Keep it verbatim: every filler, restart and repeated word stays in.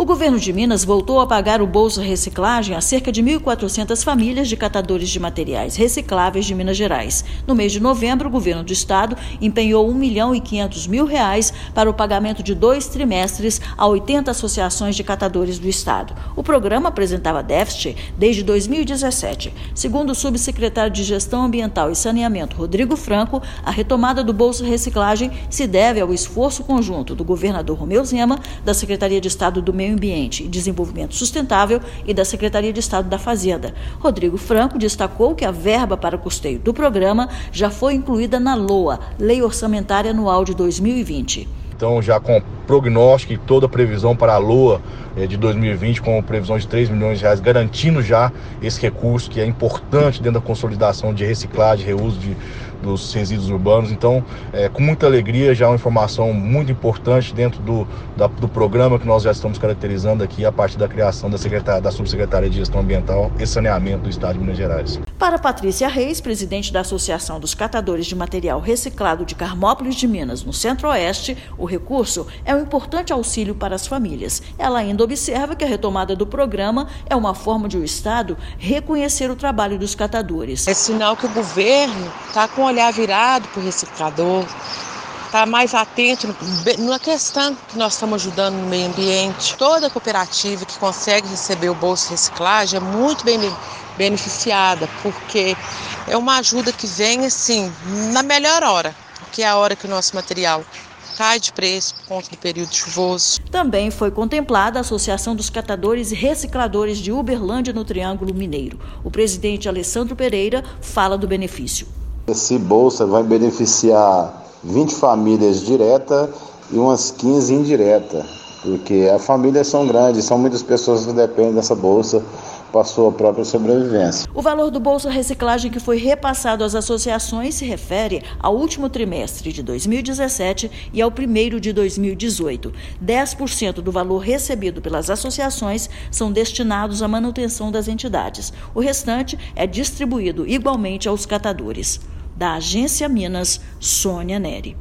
O governo de Minas voltou a pagar o Bolsa Reciclagem a cerca de mil e quatrocentas famílias de catadores de materiais recicláveis de Minas Gerais. No mês de novembro, o governo do estado empenhou um milhão e quinhentos mil reais para o pagamento de dois trimestres a oitenta associações de catadores do estado. O programa apresentava déficit desde dois mil e dezessete. Segundo o subsecretário de Gestão Ambiental e Saneamento, Rodrigo Franco, a retomada do Bolsa Reciclagem se deve ao esforço conjunto do governador Romeu Zema, da Secretaria de Estado do Meio Ambiente e Desenvolvimento Sustentável e da Secretaria de Estado da Fazenda. Rodrigo Franco destacou que a verba para custeio do programa já foi incluída na LOA, Lei Orçamentária Anual de dois mil e vinte. Então, já com prognóstico e toda a previsão para a LOA eh, de dois mil e vinte, com previsão de três milhões de reais, garantindo já esse recurso que é importante dentro da consolidação de reciclagem, reuso de, dos resíduos urbanos. Então, eh, com muita alegria, já uma informação muito importante dentro do, da, do programa que nós já estamos caracterizando aqui a partir da criação da, secretária, da Subsecretaria de Gestão Ambiental e Saneamento do Estado de Minas Gerais. Para Patrícia Reis, presidente da Associação dos Catadores de Material Reciclado de Carmópolis de Minas, no Centro-Oeste, o recurso é um importante auxílio para as famílias. Ela ainda observa que a retomada do programa é uma forma de o Estado reconhecer o trabalho dos catadores. É sinal que o governo está com o olhar virado para o reciclador, está mais atento na questão que nós estamos ajudando no meio ambiente. Toda cooperativa que consegue receber o Bolsa Reciclagem é muito bem beneficiada, porque é uma ajuda que vem assim na melhor hora, que é a hora que o nosso material cai de preço por conta do período chuvoso. Também foi contemplada a Associação dos Catadores e Recicladores de Uberlândia, no Triângulo Mineiro. O presidente Alessandro Pereira fala do benefício. Esse bolsa vai beneficiar vinte famílias diretas e umas quinze indiretas, porque as famílias são grandes, são muitas pessoas que dependem dessa bolsa para a sua própria sobrevivência. O valor do Bolsa Reciclagem que foi repassado às associações se refere ao último trimestre de dois mil e dezessete e ao primeiro de dois mil e dezoito. dez por cento do valor recebido pelas associações são destinados à manutenção das entidades. O restante é distribuído igualmente aos catadores. Da Agência Minas, Sônia Neri.